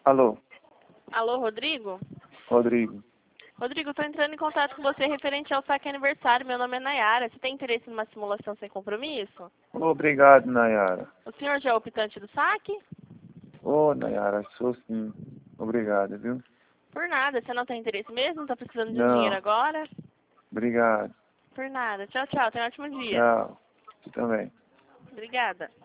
Alô, Alô, Rodrigo? Rodrigo. Rodrigo, estou entrando em contato com você referente ao saque aniversário. Meu nome é Nayara. Você tem interesse numa simulação sem compromisso? Obrigado, Nayara. O senhor já é o optante do saque? Nayara, sou sim. Obrigado, viu? Por nada. Você não tem interesse mesmo? Está precisando de dinheiro Não, agora? obrigado. Por nada. Tchau, tchau. Tenha um ótimo dia. Tchau. Você também. Obrigada.